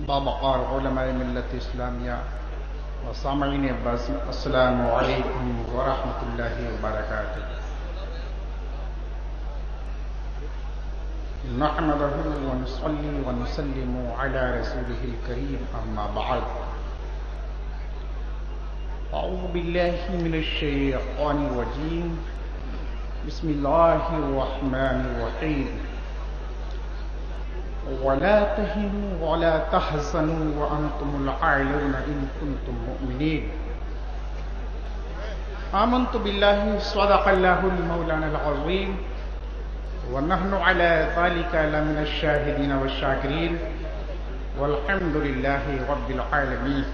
بابقار علماء ملت اسلامیہ و سامعین بزم، السلام علیکم ورحمۃ اللہ وبرکاتہ۔ نحمده ونصلي ونسلم على رسوله الكريم، اما بعد، اعوذ باللہ من الشیطان الرجیم، بسم اللہ الرحمن الرحیم۔ ولا تهنوا ولا تحزنوا وانتم الأعلون ان كنتم مؤمنين۔ آمنت بالله صدق الله المولانا العظيم ونحن على ذلك لمن الشاهدين والشاكرين والحمد لله رب العالمين۔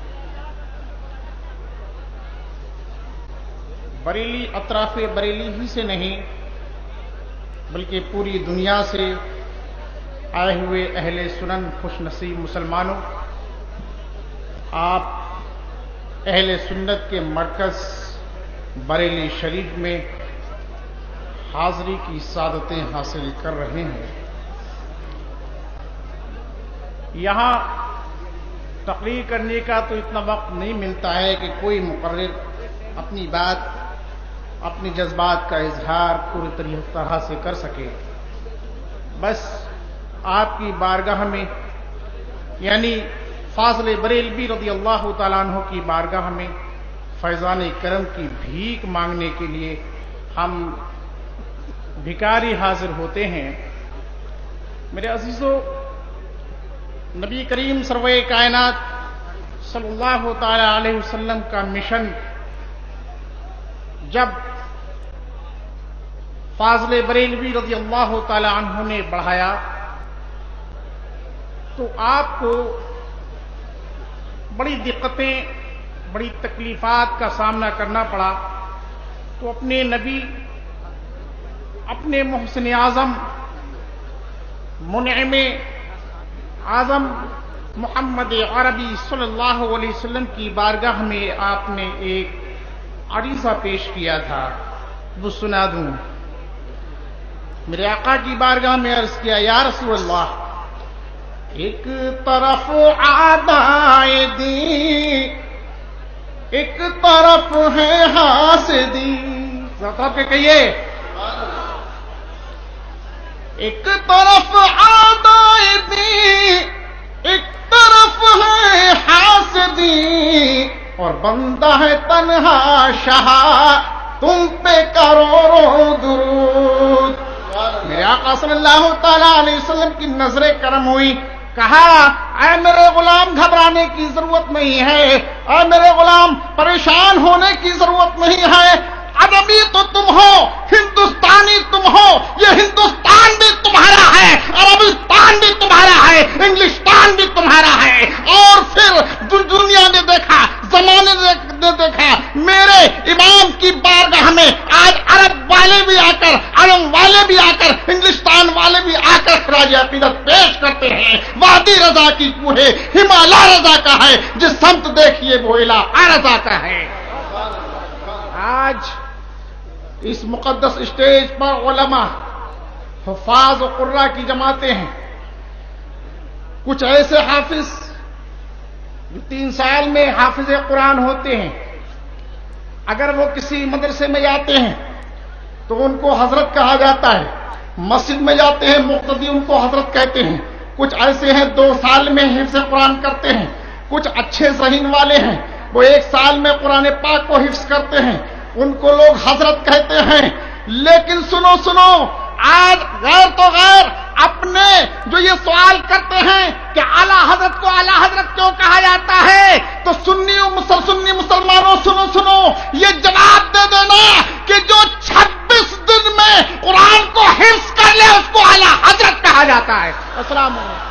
بریلی اطراف بریلی ہی سے نہیں بلکہ پوری دنیا سے آئے ہوئے اہل سنن خوش نصیب مسلمانوں، آپ اہل سنت کے مرکز بریلی شریف میں حاضری کی سعادتیں حاصل کر رہے ہیں۔ یہاں تقریر کرنے کا تو اتنا وقت نہیں ملتا ہے کہ کوئی مقرر اپنی بات، اپنی جذبات کا اظہار پوری طرح سے کر سکے۔ بس آپ کی بارگاہ میں، یعنی فاضل بریلوی رضی اللہ تعالیٰ عنہ کی بارگاہ میں فیضان کرم کی بھیک مانگنے کے لیے ہم بھکاری حاضر ہوتے ہیں۔ میرے عزیزو، نبی کریم سرور کائنات صلی اللہ تعالی علیہ وسلم کا مشن جب فاضل بریلوی رضی اللہ تعالی عنہ نے بڑھایا تو آپ کو بڑی دقتیں، بڑی تکلیفات کا سامنا کرنا پڑا، تو اپنے نبی، اپنے محسن اعظم، منعم اعظم محمد عربی صلی اللہ علیہ وسلم کی بارگاہ میں آپ نے ایک عریضہ پیش کیا تھا، وہ سنا دوں۔ میرے آقا کی بارگاہ میں عرض کیا، یا رسول اللہ، ایک طرف اعدائے دین، ایک طرف ہے حاسدی، ذرا کہ کہیے، ایک طرف اعدائے دین، ایک طرف ہے حاسدی، اور بندہ ہے تنہا شاہ، تم پہ کروڑوں درود۔ میرے آقا صلی اللہ تعالی علیہ وسلم کی نظر کرم ہوئی، کہا، اے میرے غلام، گھبرانے کی ضرورت نہیں ہے، اے میرے غلام، پریشان ہونے کی ضرورت نہیں ہے۔ عربی تو تم ہو، ہندوستانی تم ہو، یہ ہندوستان بھی تمہارا ہے، عربستان بھی تمہارا ہے، انگلستان بھی تمہارا ہے۔ اور پھر دنیا نے دیکھا، زمانے نے دیکھا، میرے امام کی بارگاہ میں آج عرب والے بھی آ کر، عرب والے بھی آ کر، انگلستان والے بھی آ کر خراج عقیدت پیش کرتے ہیں۔ وادی رضا کی کوہ ہمالا رضا کا ہے، جس سمت دیکھیے وہ علاقہ رضا کا ہے۔ آج اس مقدس اسٹیج پر علماء، حفاظ و قراء کی جماعتیں ہیں، کچھ ایسے حافظ جو 3 سال میں حافظ قرآن ہوتے ہیں، اگر وہ کسی مدرسے میں جاتے ہیں تو ان کو حضرت کہا جاتا ہے، مسجد میں جاتے ہیں مقتدی ان کو حضرت کہتے ہیں۔ کچھ ایسے ہیں 2 سال میں حفظ قرآن کرتے ہیں، کچھ اچھے ذہن والے ہیں، وہ 1 سال میں قرآن پاک کو حفظ کرتے ہیں، ان کو لوگ حضرت کہتے ہیں۔ لیکن سنو سنو، آج غیر تو غیر اپنے جو یہ سوال کرتے ہیں کہ اعلیٰ حضرت کو اعلیٰ حضرت کیوں کہا جاتا ہے، تو سنی مسلمانوں سنو، یہ جواب دے دینا کہ جو 26 دن میں قرآن کو حفظ کر لے اس کو اعلیٰ حضرت کہا جاتا ہے۔ السلام علیکم۔